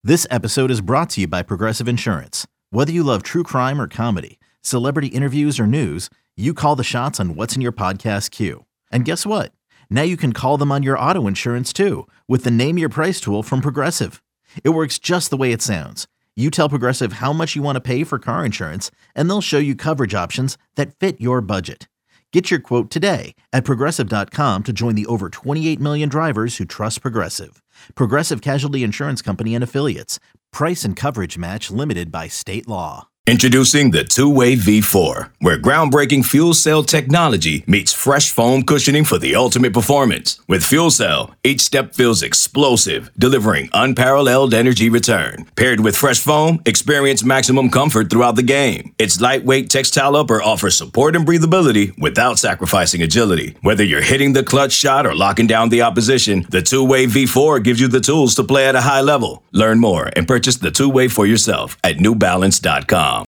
This episode is brought to you by Progressive Insurance. Whether you love true crime or comedy, celebrity interviews or news, you call the shots on what's in your podcast queue. And guess what? Now you can call them on your auto insurance too with the Name Your Price tool from Progressive. It works just the way it sounds. You tell Progressive how much you want to pay for car insurance, and they'll show you coverage options that fit your budget. Get your quote today at Progressive.com to join the over 28 million drivers who trust Progressive. Progressive Casualty Insurance Company and Affiliates. Price and coverage match limited by state law. Introducing the Two-Way V4, where groundbreaking fuel cell technology meets fresh foam cushioning for the ultimate performance. With Fuel Cell, each step feels explosive, delivering unparalleled energy return. Paired with fresh foam, experience maximum comfort throughout the game. Its lightweight textile upper offers support and breathability without sacrificing agility. Whether you're hitting the clutch shot or locking down the opposition, the Two-Way V4 gives you the tools to play at a high level. Learn more and purchase the Two-Way for yourself at NewBalance.com.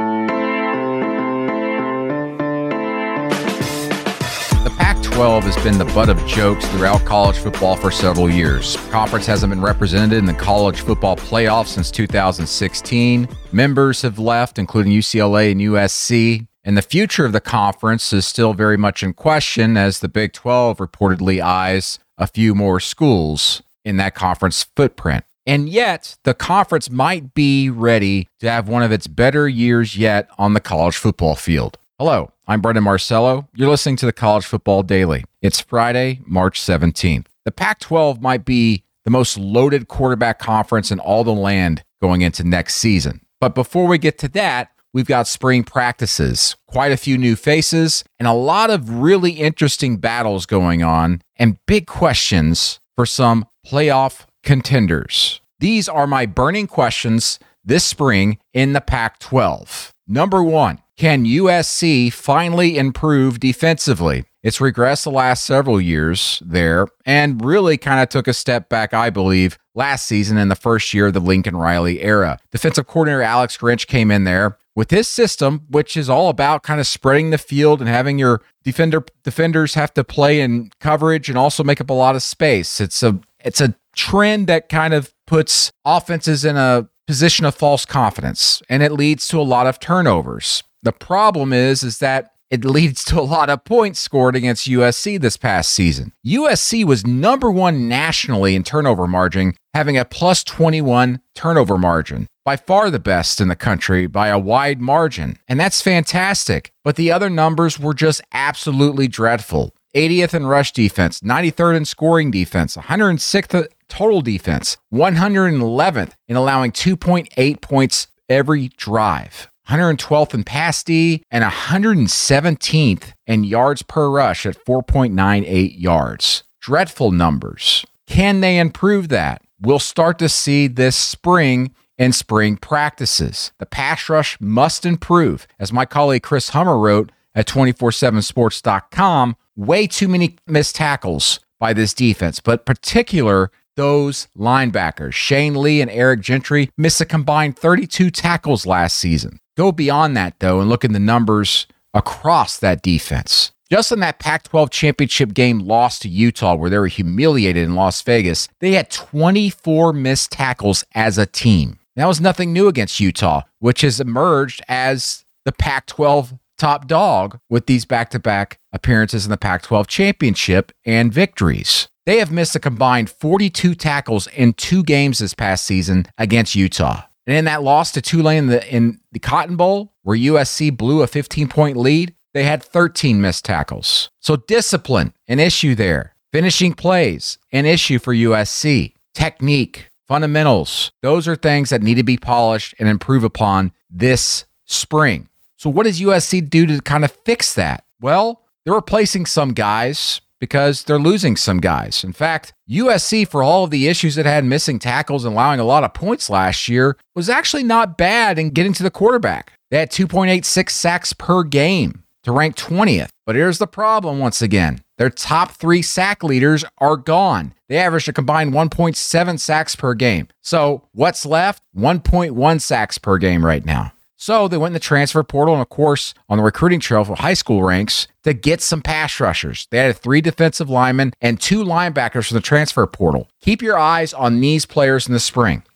Pac-12 has been the butt of jokes throughout college football for several years. Conference hasn't been represented in the college football playoffs since 2016. Members have left, including UCLA and USC. And the future of the conference is still very much in question as the Big 12 reportedly eyes a few more schools in that conference footprint. And yet, the conference might be ready to have one of its better years yet on the college football field. Hello, I'm Brendan Marcello. You're listening to the College Football Daily. It's Friday, March 17th. The Pac-12 might be the most loaded quarterback conference in all the land going into next season. But before we get to that, we've got spring practices, quite a few new faces, and a lot of really interesting battles going on, and big questions for some playoff contenders. These are my burning questions this spring in the Pac-12. Number one, can USC finally improve defensively? It's regressed the last several years there and really kind of took a step back, I believe, last season in the first year of the Lincoln Riley era. Defensive coordinator Alex Grinch came in there with his system, which is all about kind of spreading the field and having your defenders have to play in coverage and also make up a lot of space. It's a trend that kind of puts offenses in a position of false confidence, and it leads to a lot of turnovers. The problem is that it leads to a lot of points scored against USC this past season. USC was number one nationally in turnover margin, having a plus 21 turnover margin. By far the best in the country by a wide margin. And that's fantastic. But the other numbers were just absolutely dreadful. 80th in rush defense, 93rd in scoring defense, 106th total defense, 111th in allowing 2.8 points every drive. 112th in pass D, and 117th in yards per rush at 4.98 yards. Dreadful numbers. Can they improve that? We'll start to see this spring in spring practices. The pass rush must improve. As my colleague Chris Hummer wrote at 247sports.com, way too many missed tackles by this defense, but particular those linebackers. Shane Lee and Eric Gentry missed a combined 32 tackles last season. Go beyond that, though, and look at the numbers across that defense. Just in that Pac-12 championship game loss to Utah, where they were humiliated in Las Vegas, they had 24 missed tackles as a team. That was nothing new against Utah, which has emerged as the Pac-12 top dog with these back-to-back appearances in the Pac-12 championship and victories. They have missed a combined 42 tackles in 2 games this past season against Utah. And in that loss to Tulane in the Cotton Bowl, where USC blew a 15-point lead, they had 13 missed tackles. So discipline, an issue there. Finishing plays, an issue for USC. Technique, fundamentals, those are things that need to be polished and improve upon this spring. So what does USC do to kind of fix that? Well, they're replacing some guys because they're losing some guys. In fact, USC, for all of the issues it had missing tackles and allowing a lot of points last year, was actually not bad in getting to the quarterback. They had 2.86 sacks per game to rank 20th. But here's the problem once again. Their top 3 sack leaders are gone. They averaged a combined 1.7 sacks per game. So what's left? 1.1 sacks per game right now. So they went in the transfer portal and, of course, on the recruiting trail for high school ranks to get some pass rushers. They added 3 defensive linemen and 2 linebackers from the transfer portal. Keep your eyes on these players in the spring.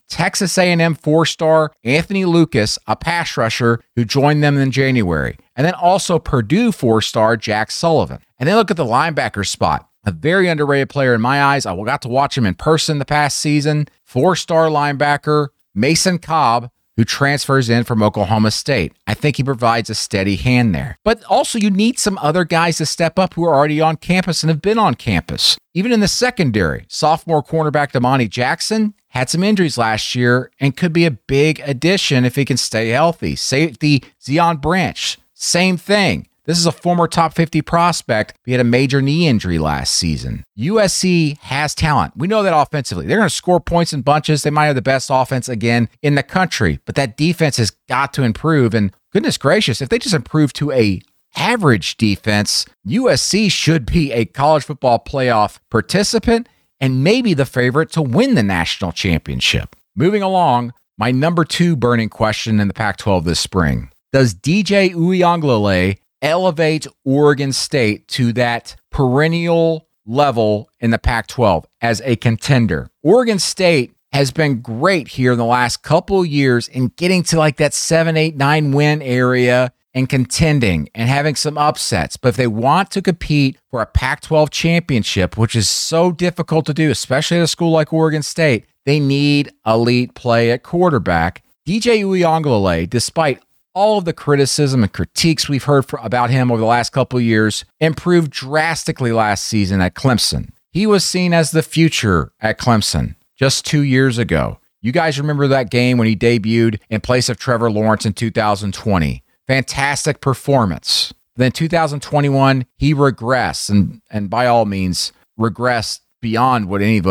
Texas A&M 4-star Anthony Lucas, a pass rusher who joined them in January. And then also Purdue 4-star Jack Sullivan. And then look at the linebacker spot. A very underrated player in my eyes. I got to watch him in person the past season. 4-star linebacker Mason Cobb, who transfers in from Oklahoma State. I think he provides a steady hand there. But also you need some other guys to step up who are already on campus and have been on campus. Even in the secondary, sophomore cornerback Damani Jackson had some injuries last year and could be a big addition if he can stay healthy. Safety Zion Branch, same thing. This is a former top 50 prospect. He had a major knee injury last season. USC has talent. We know that offensively. They're going to score points in bunches. They might have the best offense again in the country, but that defense has got to improve. And goodness gracious, if they just improve to a average defense, USC should be a college football playoff participant and maybe the favorite to win the national championship. Moving along, my number 2 burning question in the Pac-12 this spring. Does DJ Uiagalelei elevate Oregon State to that perennial level in the Pac-12 as a contender? Oregon State has been great here in the last couple of years in getting to like that 7, 8, 9 win area and contending and having some upsets. But if they want to compete for a Pac-12 championship, which is so difficult to do, especially at a school like Oregon State, they need elite play at quarterback. DJ Uiagalelei, despite all of the criticism and critiques we've heard about him over the last couple of years, improved drastically last season at Clemson. He was seen as the future at Clemson just 2 years ago. You guys remember that game when he debuted in place of Trevor Lawrence in 2020. Fantastic performance. Then 2021, he regressed, and by all means, regressed beyond what any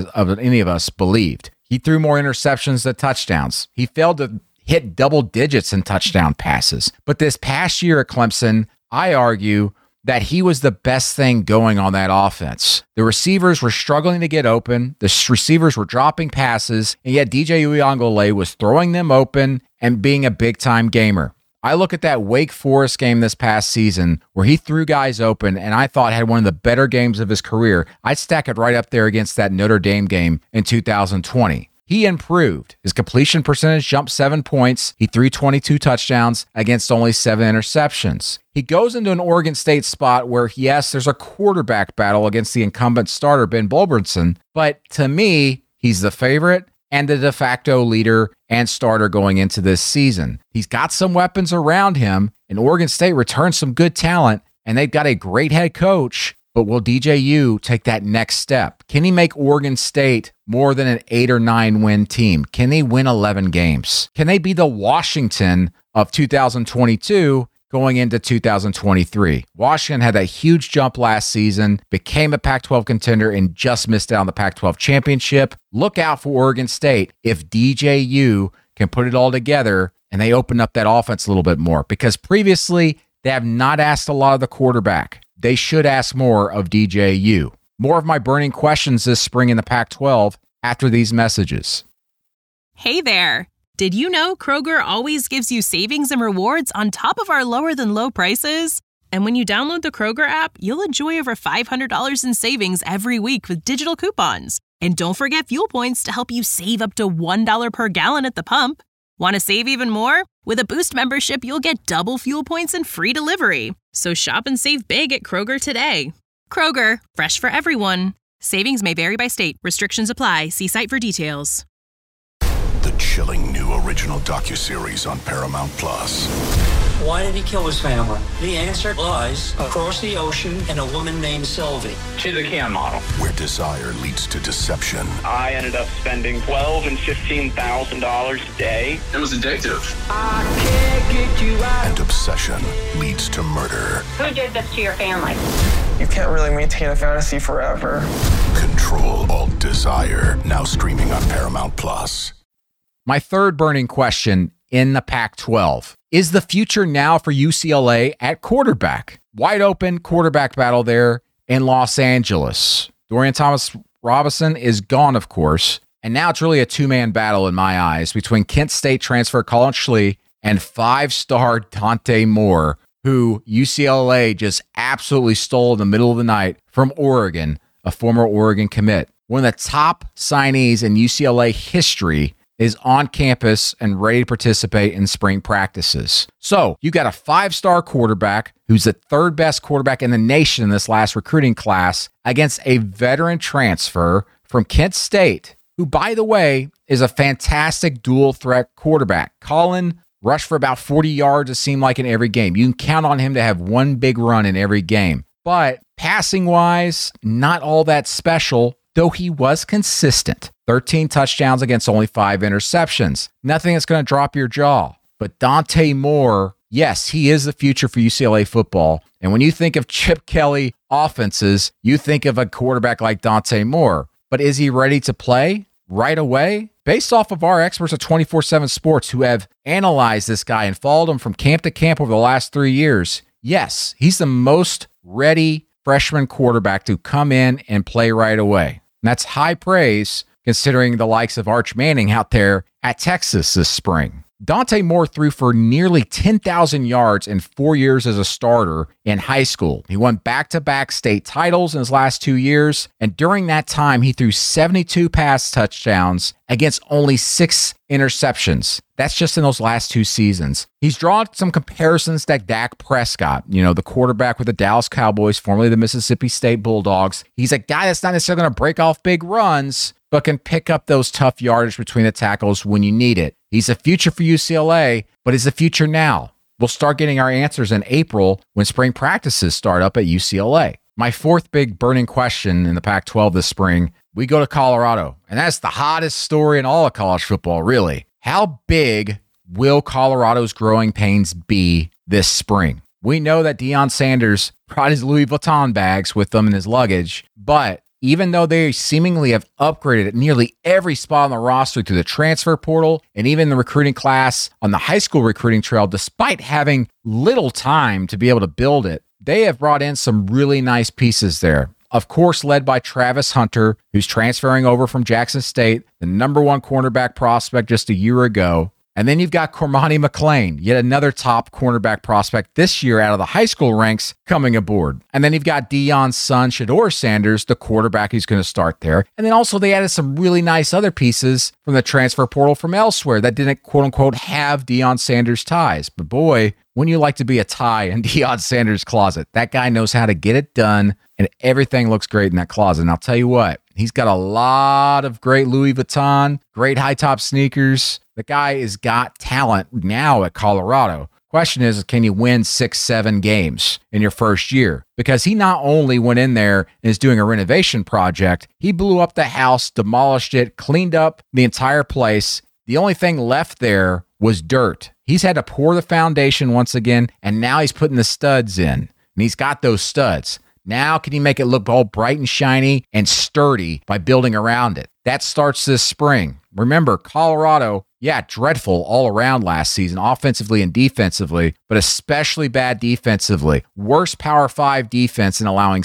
of us believed. He threw more interceptions than touchdowns. He failed to hit double digits in touchdown passes. But this past year at Clemson, I argue that he was the best thing going on that offense. The receivers were struggling to get open. The receivers were dropping passes, and yet DJ Uiagalelei was throwing them open and being a big-time gamer. I look at that Wake Forest game this past season where he threw guys open and I thought had one of the better games of his career. I'd stack it right up there against that Notre Dame game in 2020. He improved. His completion percentage jumped 7 points. He threw 22 touchdowns against only 7 interceptions. He goes into an Oregon State spot where, yes, there's a quarterback battle against the incumbent starter, Ben Bulbertson, but to me, he's the favorite and the de facto leader and starter going into this season. He's got some weapons around him, and Oregon State returns some good talent, and they've got a great head coach. But will DJU take that next step? Can he make Oregon State more than an 8 or 9 win team? Can they win 11 games? Can they be the Washington of 2022 going into 2023? Washington had that huge jump last season, became a Pac-12 contender, and just missed out on the Pac-12 championship. Look out for Oregon State if DJU can put it all together and they open up that offense a little bit more, because previously they have not asked a lot of the quarterback. They should ask more of DJU. More of my burning questions this spring in the Pac-12 after these messages. Hey there. Did you know Kroger always gives you savings and rewards on top of our lower than low prices? And when you download the Kroger app, you'll enjoy over $500 in savings every week with digital coupons. And don't forget fuel points to help you save up to $1 per gallon at the pump. Want to save even more? With a Boost membership, you'll get double fuel points and free delivery. So shop and save big at Kroger today. Kroger, fresh for everyone. Savings may vary by state. Restrictions apply. See site for details. The chilling new original docuseries on Paramount Plus. Why did he kill his family? The answer lies across the ocean in a woman named Sylvie. She's a Can model. Where desire leads to deception. I ended up spending $12,000 and $15,000 a day. It was addictive. I can't get you out. And obsession leads to murder. Who did this to your family? You can't really maintain a fantasy forever. Control Alt Desire. Now streaming on Paramount Plus. My third burning question in the Pac-12. Is the future now for UCLA at quarterback? Wide open quarterback battle there in Los Angeles. Dorian Thompson-Robinson is gone, of course. And now it's really a two-man battle in my eyes between Kent State transfer Colin Schlee and 5-star Dante Moore, who UCLA just absolutely stole in the middle of the night from Oregon, a former Oregon commit. One of the top signees in UCLA history is on campus and ready to participate in spring practices. So you got a 5-star quarterback who's the 3rd best quarterback in the nation in this last recruiting class against a veteran transfer from Kent State, who, by the way, is a fantastic dual threat quarterback. Colin rushed for about 40 yards, it seemed like, in every game. You can count on him to have one big run in every game. But passing-wise, not all that special, though he was consistent. 13 touchdowns against only 5 interceptions. Nothing that's going to drop your jaw. But Dante Moore, yes, he is the future for UCLA football. And when you think of Chip Kelly offenses, you think of a quarterback like Dante Moore. But is he ready to play right away? Based off of our experts at 24/7 Sports who have analyzed this guy and followed him from camp to camp over the last 3 years, yes, he's the most ready freshman quarterback to come in and play right away. And that's high praise considering the likes of Arch Manning out there at Texas this spring. Dante Moore threw for nearly 10,000 yards in 4 years as a starter in high school. He won back-to-back state titles in his last 2 years, and during that time, he threw 72 pass touchdowns against only 6 interceptions. That's just in those last 2 seasons. He's drawn some comparisons to Dak Prescott, the quarterback with the Dallas Cowboys, formerly the Mississippi State Bulldogs. He's a guy that's not necessarily going to break off big runs, but can pick up those tough yardage between the tackles when you need it. He's a future for UCLA, but he's the future now. We'll start getting our answers in April when spring practices start up at UCLA. My 4th big burning question in the Pac-12 this spring, we go to Colorado, and that's the hottest story in all of college football, really. How big will Colorado's growing pains be this spring? We know that Deion Sanders brought his Louis Vuitton bags with him in his luggage, but even though they seemingly have upgraded at nearly every spot on the roster through the transfer portal and even the recruiting class on the high school recruiting trail, despite having little time to be able to build it, they have brought in some really nice pieces there. Of course, led by Travis Hunter, who's transferring over from Jackson State, the #1 cornerback prospect just a year ago. And then you've got Cormani McClain, yet another top cornerback prospect this year out of the high school ranks, coming aboard. And then you've got Deion's son, Shedeur Sanders, the quarterback who's going to start there. And then also they added some really nice other pieces from the transfer portal from elsewhere that didn't, quote-unquote, have Deion Sanders ties. But boy, wouldn't you like to be a tie in Deion Sanders' closet? That guy knows how to get it done, and everything looks great in that closet. And I'll tell you what, he's got a lot of great Louis Vuitton, great high-top sneakers. The guy has got talent now at Colorado. Question is, can you win 6-7 games in your first year? Because he not only went in there and is doing a renovation project, he blew up the house, demolished it, cleaned up the entire place. The only thing left there was dirt. He's had to pour the foundation once again, and now he's putting the studs in. And he's got those studs. Now can he make it look all bright and shiny and sturdy by building around it? That starts this spring. Remember, Colorado, dreadful all around last season, offensively and defensively, but especially bad defensively. Worst Power 5 defense in allowing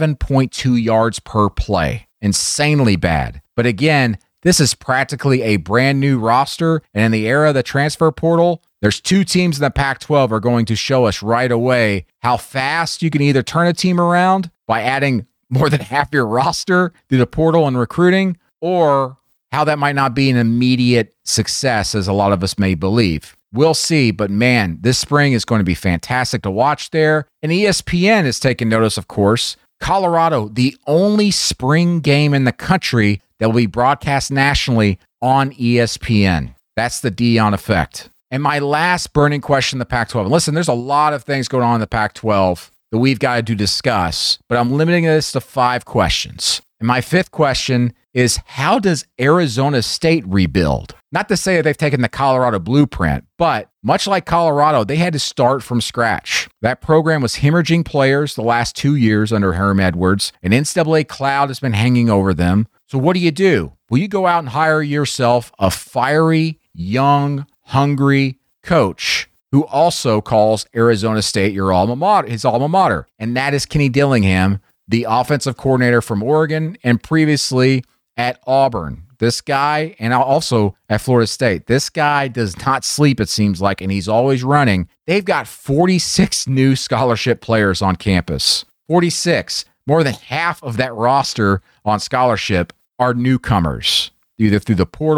7.2 yards per play. Insanely bad. But again, this is practically a brand new roster, and in the era of the transfer portal, there's 2 teams in the Pac-12 are going to show us right away how fast you can either turn a team around by adding more than half your roster through the portal and recruiting, or how that might not be an immediate success as a lot of us may believe. We'll see, but man, this spring is going to be fantastic to watch there. And ESPN has taken notice, of course. Colorado, the only spring game in the country that will be broadcast nationally on ESPN. That's the Deion effect. And my last burning question in the Pac-12. And listen, there's a lot of things going on in the Pac-12 that we've got to discuss, but I'm limiting this to 5 questions. And my 5th question is, how does Arizona State rebuild? Not to say that they've taken the Colorado blueprint, but much like Colorado, they had to start from scratch. That program was hemorrhaging players the last 2 years under Herm Edwards. An NCAA cloud has been hanging over them. So what do? Well, you go out and hire yourself a fiery, young, hungry coach who also calls Arizona State his alma mater. And that is Kenny Dillingham, the offensive coordinator from Oregon and previously at Auburn. This guy, and also at Florida State, this guy does not sleep, it seems like, and he's always running. They've got 46 new scholarship players on campus. 46. More than half of that roster on scholarship are newcomers, either through the portal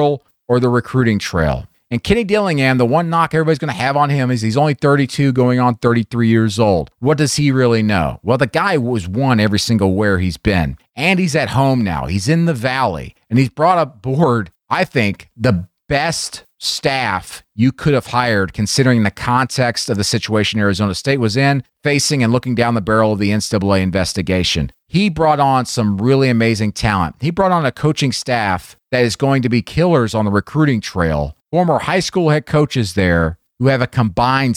or the recruiting trail? And Kenny Dillingham, the one knock everybody's going to have on him is he's only 32 going on 33 years old. What does he really know? Well, the guy was won every single where he's been. And he's at home now. He's in the Valley. And he's brought aboard, I think, the best staff you could have hired considering the context of the situation Arizona State was in, facing and looking down the barrel of the NCAA investigation. He brought on some really amazing talent. He brought on a coaching staff that is going to be killers on the recruiting trail. Former high school head coaches there who have a combined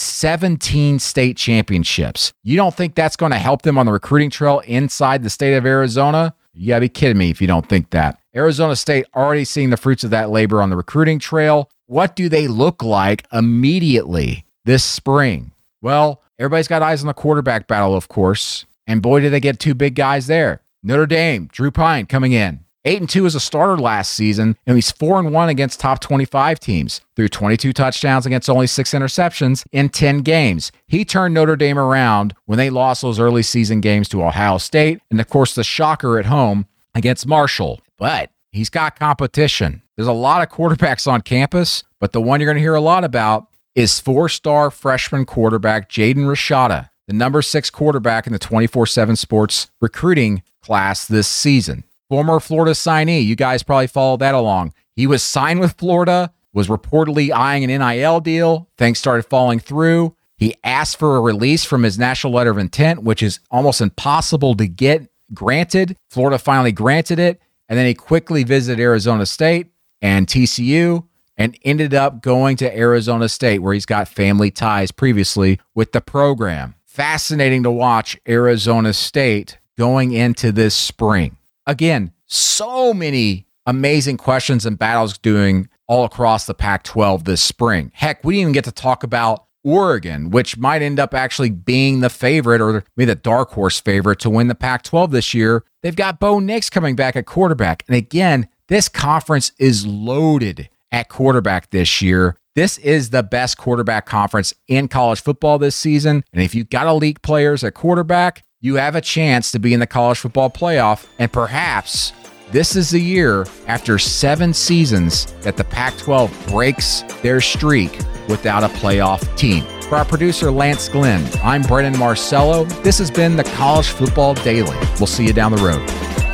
17 state championships. You don't think that's going to help them on the recruiting trail inside the state of Arizona? You gotta be kidding me if you don't think that. Arizona State already seeing the fruits of that labor on the recruiting trail. What do they look like immediately this spring? Well, everybody's got eyes on the quarterback battle, of course. And boy, did they get two big guys there. Notre Dame, Drew Pine coming in. 8-2 as a starter last season, and he's 4-1 against top 25 teams. Threw 22 touchdowns against only 6 interceptions in 10 games. He turned Notre Dame around when they lost those early season games to Ohio State, and of course the shocker at home against Marshall. But he's got competition. There's a lot of quarterbacks on campus, but the one you're going to hear a lot about is 4-star freshman quarterback Jaden Rashada, the number 6 quarterback in the 24/7 Sports recruiting class this season. Former Florida signee, you guys probably followed that along. He was signed with Florida, was reportedly eyeing an NIL deal. Things started falling through. He asked for a release from his national letter of intent, which is almost impossible to get granted. Florida finally granted it, and then he quickly visited Arizona State and TCU and ended up going to Arizona State, where he's got family ties previously with the program. Fascinating to watch Arizona State going into this spring. Again, so many amazing questions and battles doing all across the Pac-12 this spring. Heck, we didn't even get to talk about Oregon, which might end up actually being the favorite or maybe the dark horse favorite to win the Pac-12 this year. They've got Bo Nix coming back at quarterback. And again, this conference is loaded at quarterback this year. This is the best quarterback conference in college football this season. And if you've got elite players at quarterback, you have a chance to be in the college football playoff, and perhaps this is the year after 7 seasons that the Pac-12 breaks their streak without a playoff team. For our producer, Lance Glenn, I'm Brennan Marcello. This has been the College Football Daily. We'll see you down the road.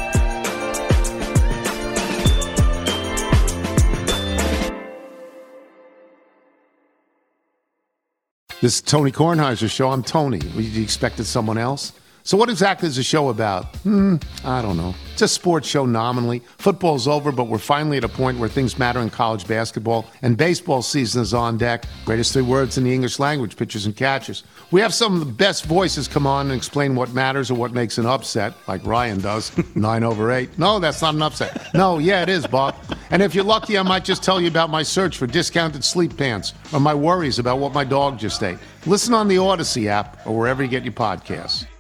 This is Tony Kornheiser's show. I'm Tony. You expected someone else? So what exactly is the show about? I don't know. It's a sports show nominally. Football's over, but we're finally at a point where things matter in college basketball, and baseball season is on deck. Greatest 3 words in the English language, pitchers and catchers. We have some of the best voices come on and explain what matters or what makes an upset, like Ryan does, 9/8. No, that's not an upset. No, yeah, it is, Bob. And if you're lucky, I might just tell you about my search for discounted sleep pants or my worries about what my dog just ate. Listen on the Odyssey app or wherever you get your podcasts.